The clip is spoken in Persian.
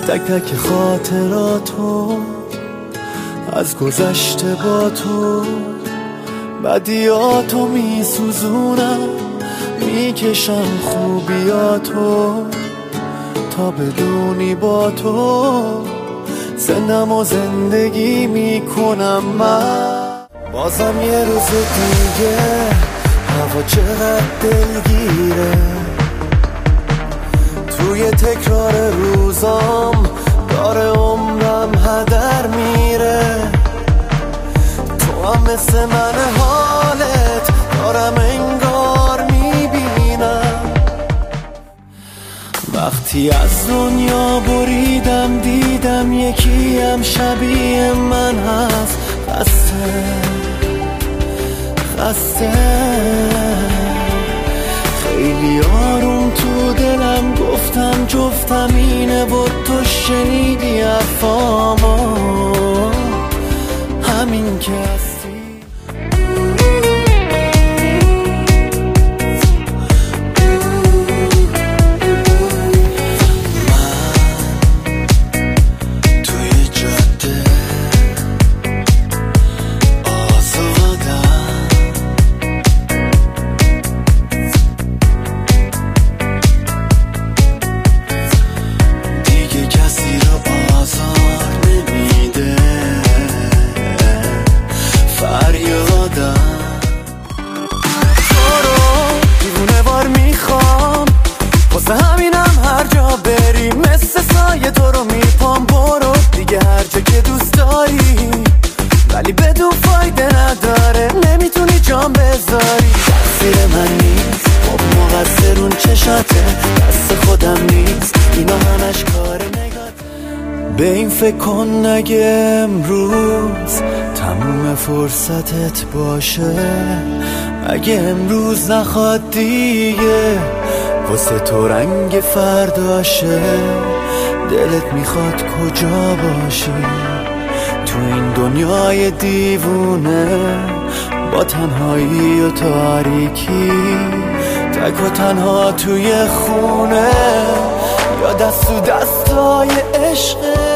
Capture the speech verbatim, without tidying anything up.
تک تک خاطراتو از گذشته با تو، بدیاتو می سوزونم میکشم خوبیاتو تا بدونی با تو زندم و زندگی میکنم. من بازم یه روز دیگه هوا چقدر دلگیره، توی تکرار روزام داره عمرم هدر میره. تو هم مثل من حالت دارم انگار میبینم، وقتی از دنیا بریدم دیدم یکی هم شبیه من هست. خسته خسته خیلی آروم تو دلم گفتم جفتم اینه و تو شنیدی حرفامو، همین که هستی. ولی بدون فایده نداره، نمیتونی جام بذاری. تقصیر من نیست، خب مقصر اون چشاته، دست خودم نیست، اینا همش کار نگاته. به این فکر کن نگه امروز تموم فرصتت باشه، اگه امروز نخواد دیگه واسه تو رنگ فرداشه. دلت میخواد کجا باشی تو این دنیای دیوونه، با تنهایی و تاریکی، تک و تنها توی خونه، یا دست و دستای عشقه.